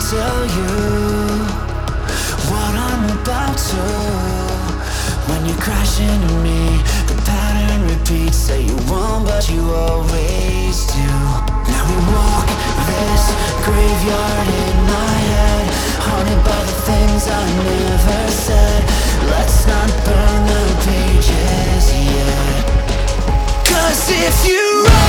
tell you what I'm about to. When you crash into me, the pattern repeats. Say you won't, but you always do. Now we walk this graveyard in my head, haunted by the things I never said. Let's not burn the pages yet. 'Cause if you